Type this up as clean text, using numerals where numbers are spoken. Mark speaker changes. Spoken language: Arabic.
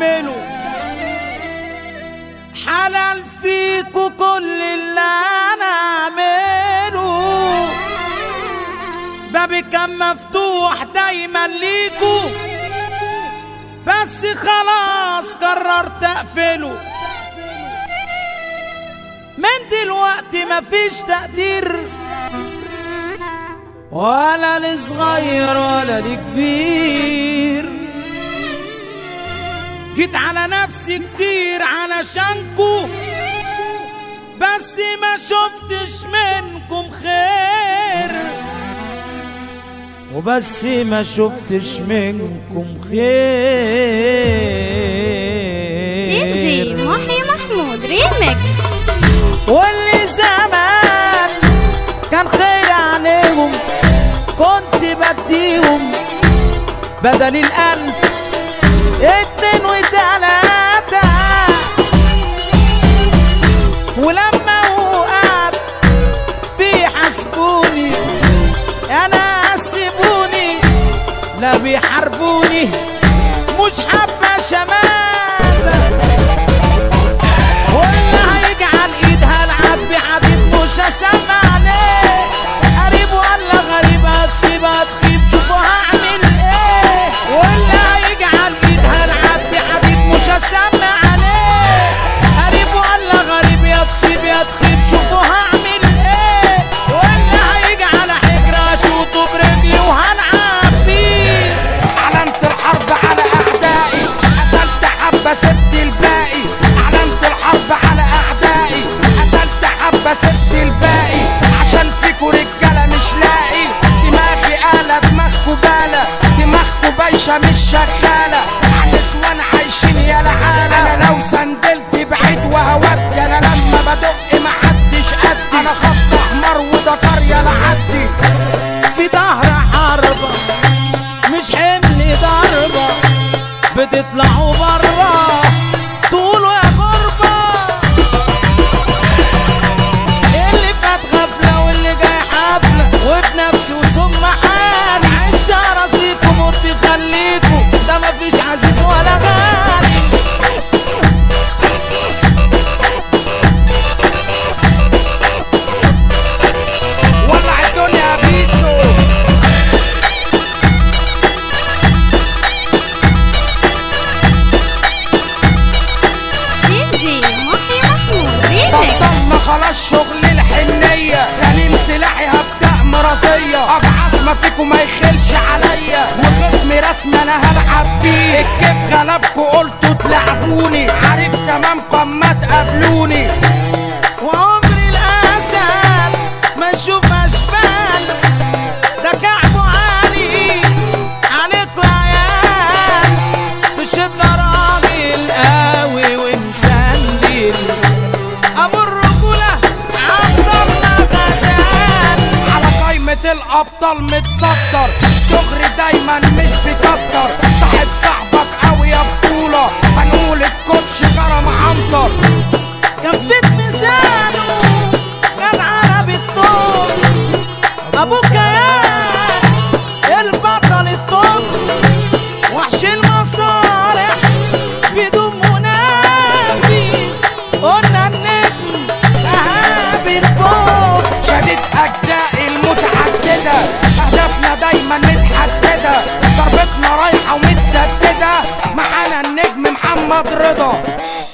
Speaker 1: تعمله، حلال فيكوا كل اللي انا اعمله. بابي كان مفتوح دايما ليكوا، بس خلاص قررت اقفله. من دلوقتي مفيش تقدير، ولا لصغير ولا لكبير. جيت على نفسي كتير علشانكو، بس ما شفتش منكم خير، وبس ما شفتش منكم خير.
Speaker 2: دي جي محي محمود ريميكس.
Speaker 1: واللي زمان كان خير عليهم كنت بديهم بدل الألف 2 و3، ولما وقعت بيحاسبوني انا سيبوني، لا بيحاربوني مش حابة شمال. واللي هيجعل ايدها العب حبيب مش هسمع عليه، قريب ولا غريب هتسيب هتخيب شوفوا هعمل ايه. واللي هيجعل ايدها العب حبيب مش هسمع عليه، قريب ولا غريب يا تسيب يا تخيب شوفوا هعمل ايه. واللي هيجعل حجرة اشوطه برجلي وهنعب بيه.
Speaker 3: اعلنت الحرب على اعدائي، قتلت حبة سبت الباقي. اعلنت الحرب على اعدائي، قتلت حبة سبت الباقي. عشان فيكوا رجالة مش لاقي، دماغي آلة دماغكوا بالة، دماغكوا بايشة مش شغالة. نسوان عايشين يا لعالة. انا لو سندلت بعيد وهودي، انا لما بدق محدش قدي. انا خط احمر وده قرية لعدي.
Speaker 1: في ظهر حربة مش حمل ضربة، بتطلعوا برا طولوا يا غربة. اللي فات غفلة واللي جاي حفلة، وبنفسي وثم حالي. عشت راسيكم وطي خليكوا، ده مفيش عزيز ولا غالي.
Speaker 3: ولع الدنيا يا بيسو.
Speaker 2: دي جي محي محمود ريميكس.
Speaker 3: بطلنا خلاص شغل الحنية، سليم سلاحي هبدأ مرضية. ابعث ما فيكم ما يخلش عليا، وخصمي رسم انا هلعب بيه. الكيف غلبكوا قلتوا تلعبوني، عارف تمامكم اما تقابلوني.
Speaker 1: وعمري الأسد ما نشوف أشبال، ده كعبه عالي عليكوا عيال. في الشدة راجل قوي ومسندل، أبو الرجولة عبد الله غزال.
Speaker 3: على قايمة الابطال متصدر، شغري دايما مش بيكتر. صاحب صاحبك قوي يا بطولة، هنقول الكوتش كرم عنتر.
Speaker 1: كفت ميزانه كان عربي الطول، ابو كيان البطل الطول. وحش المصالح بدون منافس، قلنا النجم ذهب الفوق.
Speaker 3: شديد اجزاء المتعددة، اهدافنا دايما متحددة. ضربتنا رايحة ومتسددة، معانا النجم محمد رضا.